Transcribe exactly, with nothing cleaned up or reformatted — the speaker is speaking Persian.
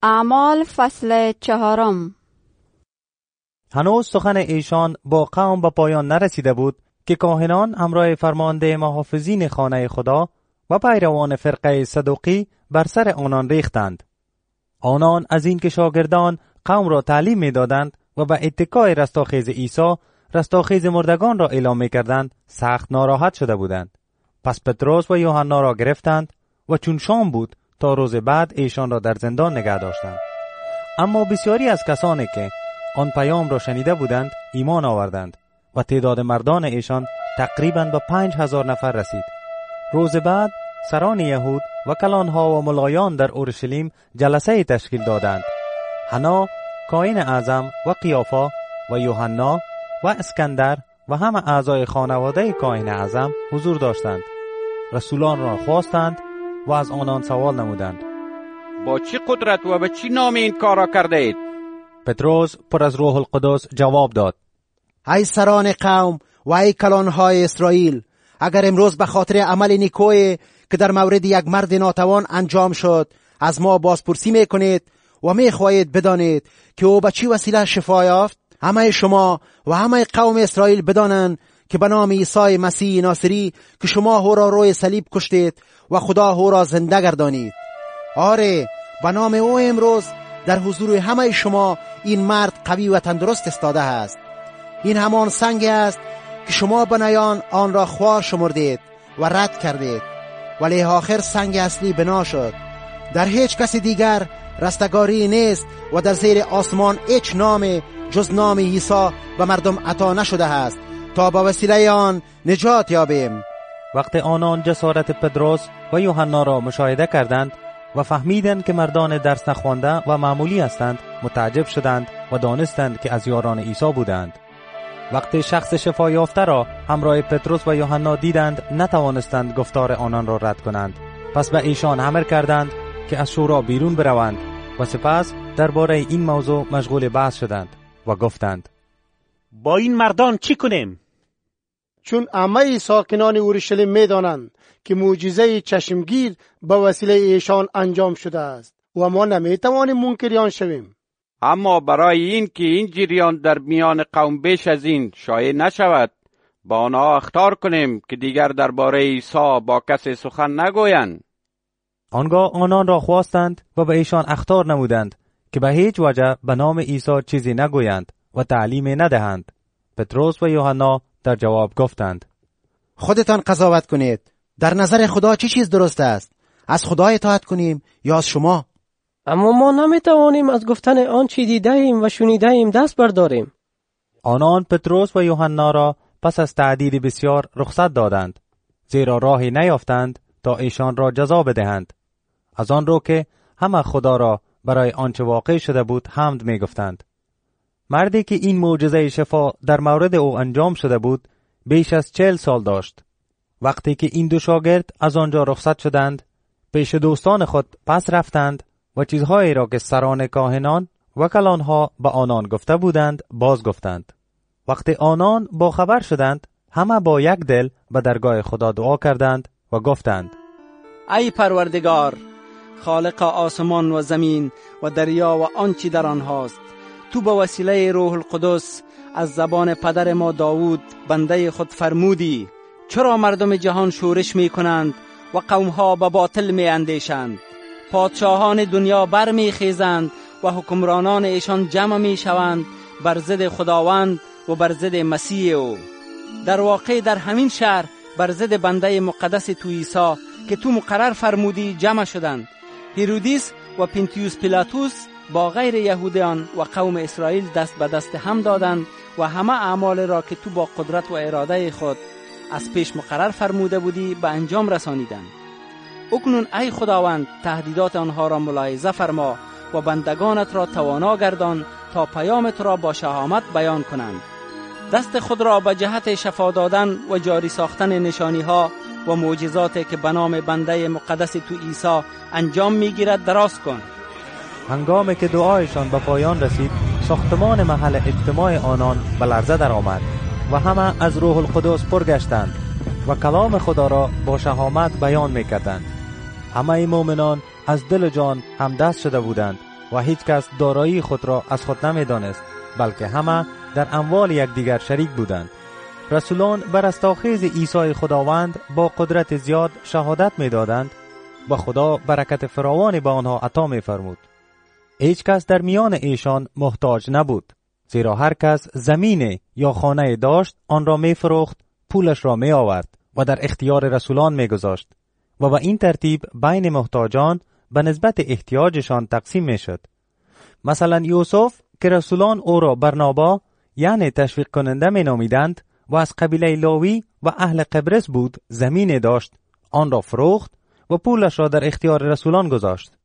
اعمال فصل چهارم. هنوز سخن ایشان با قوم به پایان نرسیده بود که کاهنان همراه فرمانده محافظین خانه خدا و پیروان فرقه صدوقی بر سر آنان ریختند. آنان از این که شاگردان قوم را تعلیم می دادند و به اتکای رستاخیز عیسی رستاخیز مردگان را اعلام می کردند سخت ناراحت شده بودند. پس پتروس و یوحنا را گرفتند و چون شام بود تا روز بعد ایشان را در زندان نگه داشتند. اما بسیاری از کسانی که آن پیام را شنیده بودند ایمان آوردند و تعداد مردان ایشان تقریباً به پنج هزار نفر رسید. روز بعد سران یهود و کلانها و ملایان در اورشلیم جلسه تشکیل دادند. حنا کاهن اعظم و قیافا و یوحنا و اسکندر و همه اعضای خانواده کاهن اعظم حضور داشتند. رسولان را خواستند و از آنان سوال نمودند: با چه قدرت و به چه نام این کار را کرده اید؟ پتروس پر از روح القدس جواب داد: ای سران قوم و ای کلانهای اسرائیل، اگر امروز به خاطر عمل نیکویی که در مورد یک مرد ناتوان انجام شد از ما بازپرسی میکنید و میخواهید بدانید که او به چی وسیله شفا یافت، همه شما و همه قوم اسرائیل بدانند که به نام عیسی مسیح ناصری که شما او را روی صلیب کشتید و خدا او را زنده گردانید، آره به نام او امروز در حضور همه شما این مرد قوی و تندرست ایستاده است. این همان سنگ است که شما بنیان آن را خوار شمردید و رد کردید، ولی آخر سنگ اصلی بنا شد. در هیچ کس دیگر رستگاری نیست و در زیر آسمان هیچ نام جز نام عیسی به مردم عطا نشده است تا با وسیله آن نجات یابیم. وقتی آنان جسارت پتروس و یوحنا را مشاهده کردند و فهمیدند که مردان درس نخوانده و معمولی هستند، متعجب شدند و دانستند که از یاران عیسی بودند. وقتی شخص شفا یافته را همراه پتروس و یوحنا دیدند، نتوانستند گفتار آنان را رد کنند. پس به ایشان امر کردند که از شورا بیرون بروند و سپس درباره این موضوع مشغول بحث شدند و گفتند: با این مردان چی کنیم؟ چون همه ساکنان اورشلیم می‌دانند که معجزه چشمگیر به وسیله ایشان انجام شده است و ما نمی‌توانیم منکر آن شویم. اما برای این که این جریان در میان قوم بیش از این شایع نشود، با آنها اخطار کنیم که دیگر درباره عیسی با کسی سخن نگویند. آنگاه آنان را خواستند و به ایشان اخطار نمودند که به هیچ وجه به نام عیسی چیزی نگویند و تعلیم ندهند. پتروس و یوحنا در جواب گفتند: خودتان قضاوت کنید. در نظر خدا چه چیز درست است؟ از خدا اطاعت کنیم یا از شما؟ اما ما نمیتوانیم از گفتن آن چی دیده ایم و شنیده ایم دست برداریم. آنان پتروس و یوحنا را پس از تعدید بسیار رخصت دادند، زیرا راهی نیافتند تا ایشان را جزا بدهند. از آن رو که همه خدا را برای آنچه واقع شده بود حمد می گفتند. مردی که این معجزه شفا در مورد او انجام شده بود بیش از چهل سال داشت. وقتی که این دو شاگرد از آنجا رخصت شدند، پیش دوستان خود پس رفتند و چیزهایی را که سران کاهنان و کلانها به آنان گفته بودند باز گفتند. وقتی آنان با خبر شدند، همه با یک دل به درگاه خدا دعا کردند و گفتند: ای پروردگار، خالق آسمان و زمین و دریا و آنچه در آنهاست، تو به وسیله روح القدس از زبان پدر ما داوود بنده خود فرمودی: چرا مردم جهان شورش می کنند و قومها به باطل می اندیشند؟ پادشاهان دنیا بر می خیزند و حکمرانان ایشان جمع می شوند بر ضد خداوند و بر ضد مسیح او. در واقع در همین شهر بر ضد بنده مقدس تو عیسی که تو مقرر فرمودی جمع شدند. هیرودیس و پنتیوس پیلاتوس با غیر یهودیان و قوم اسرائیل دست به دست هم دادند و همه اعمال را که تو با قدرت و اراده خود از پیش مقرر فرموده بودی به انجام رسانیدند. اکنون ای خداوند تهدیدات آنها را ملاحظه فرما و بندگانت را توانا گردان تا پیامت را با شهامت بیان کنند. دست خود را به جهت شفا دادن و جاری ساختن نشانی ها و معجزاتی که به نام بنده مقدس تو عیسی انجام میگیرد دراز کن. هنگامی که دعایشان به پایان رسید، ساختمان محل اجتماع آنان به لرزه در آمد و همه از روح القدس پر گشتند و کلام خدا را با شهامت بیان میکردند. همه مؤمنان از دل و جان همدست شده بودند و هیچ کس دارایی خود را از خود نمی دانست، بلکه همه در اموال یکدیگر شریک بودند. رسولان بر رستاخیز عیسی خداوند با قدرت زیاد شهادت می دادند و خدا برکت فراوانی به آنها عطا می فرمود. هیچ کس در میان ایشان محتاج نبود، زیرا هر کس زمین یا خانه داشت آن را می فروخت، پولش را می آورد و در اختیار رسولان می گذاشت و به این ترتیب بین محتاجان به نسبت احتیاجشان تقسیم می شد. مثلا یوسف که رسولان او را برنابا یعنی تشویق کننده می نامیدند و از قبیله لاوی و اهل قبرس بود، زمین داشت، آن را فروخت و پولش را در اختیار رسولان گذاشت.